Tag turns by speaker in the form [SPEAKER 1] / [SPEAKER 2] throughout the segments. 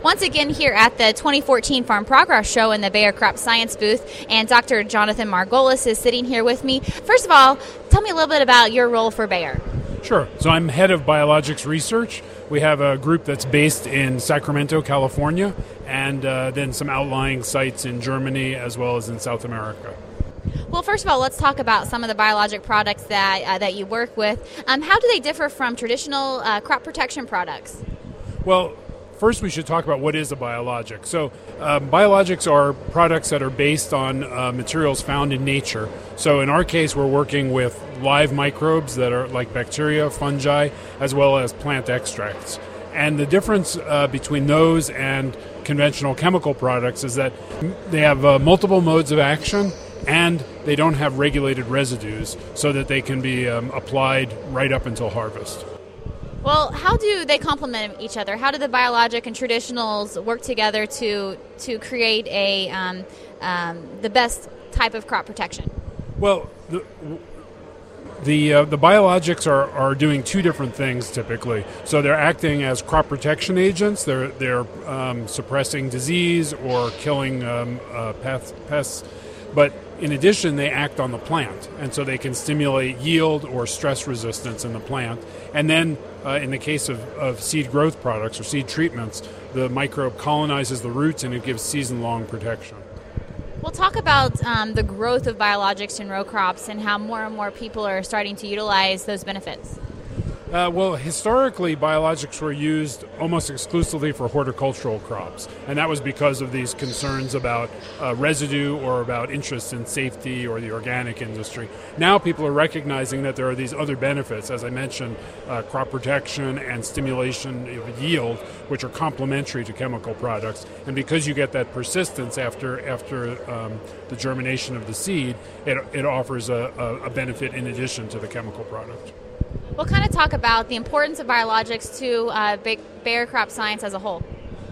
[SPEAKER 1] Once again here at the 2014 Farm Progress Show in the Bayer Crop Science booth, and Dr. Jonathan Margolis is sitting here with me. First of all, tell me a little bit about your role for Bayer.
[SPEAKER 2] Sure. So I'm head of biologics research. We have a group that's based in Sacramento, California, and then some outlying sites in Germany as well as in South America.
[SPEAKER 1] Well, first of all, let's talk about some of the biologic products that you work with. How do they differ from traditional crop protection products?
[SPEAKER 2] Well, first we should talk about what is a biologic. So biologics are products that are based on materials found in nature. So in our case, we're working with live microbes that are like bacteria, fungi, as well as plant extracts. And the difference between those and conventional chemical products is that they have multiple modes of action, and they don't have regulated residues so that they can be applied right up until harvest.
[SPEAKER 1] Well, how do they complement each other? How do the biologic and traditionals work together to create the best type of crop protection?
[SPEAKER 2] Well, the biologics are doing two different things typically. So they're acting as crop protection agents. They're suppressing disease or killing pests, but in addition, they act on the plant, and so they can stimulate yield or stress resistance in the plant. And then, in the case of seed growth products or seed treatments, the microbe colonizes the roots and it gives season-long protection.
[SPEAKER 1] We'll talk about the growth of biologics in row crops and how more and more people are starting to utilize those benefits.
[SPEAKER 2] Well, historically, biologics were used almost exclusively for horticultural crops, and that was because of these concerns about residue or about interest in safety or the organic industry. Now people are recognizing that there are these other benefits, as I mentioned, crop protection and stimulation of yield, which are complementary to chemical products. And because you get that persistence after the germination of the seed, it offers a benefit in addition to the chemical product.
[SPEAKER 1] We'll kind of talk about the importance of biologics to Bayer Crop Science as a whole.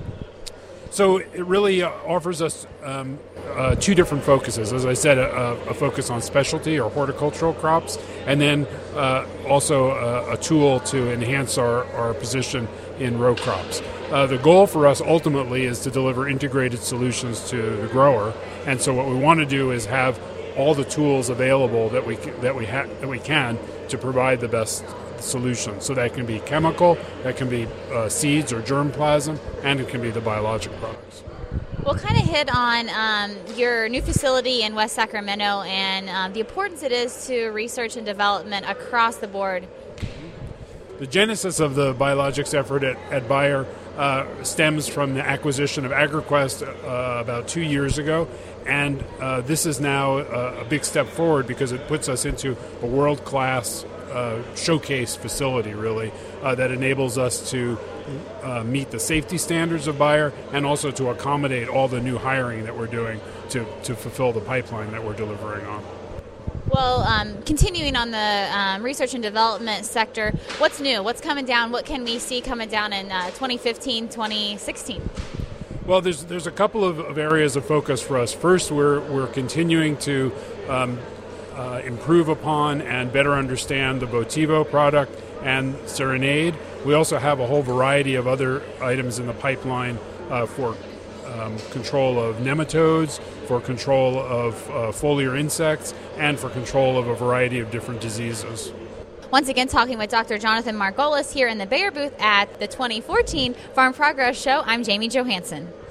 [SPEAKER 2] So it really offers us two different focuses. As I said, a focus on specialty or horticultural crops, and then also a tool to enhance our position in row crops. The goal for us ultimately is to deliver integrated solutions to the grower, and so what we want to do is have all the tools available that we can to provide the best solution. So that can be chemical, that can be seeds or germplasm, and it can be the biologic products.
[SPEAKER 1] We'll kind of hit on your new facility in West Sacramento and the importance it is to research and development across the board.
[SPEAKER 2] The genesis of the biologics effort at Bayer stems from the acquisition of AgriQuest about 2 years ago, and this is now a big step forward because it puts us into a world-class showcase facility, really, that enables us to meet the safety standards of Bayer and also to accommodate all the new hiring that we're doing to fulfill the pipeline that we're delivering on.
[SPEAKER 1] Well, continuing on the research and development sector, what's new? What's coming down? What can we see coming down in 2015, 2016?
[SPEAKER 2] Well, there's a couple of areas of focus for us. First, we're continuing to improve upon and better understand the Votivo product and Serenade. We also have a whole variety of other items in the pipeline for control of nematodes, for control of foliar insects, and for control of a variety of different diseases.
[SPEAKER 1] Once again, talking with Dr. Jonathan Margolis here in the Bayer booth at the 2014 Farm Progress Show, I'm Jamie Johansson.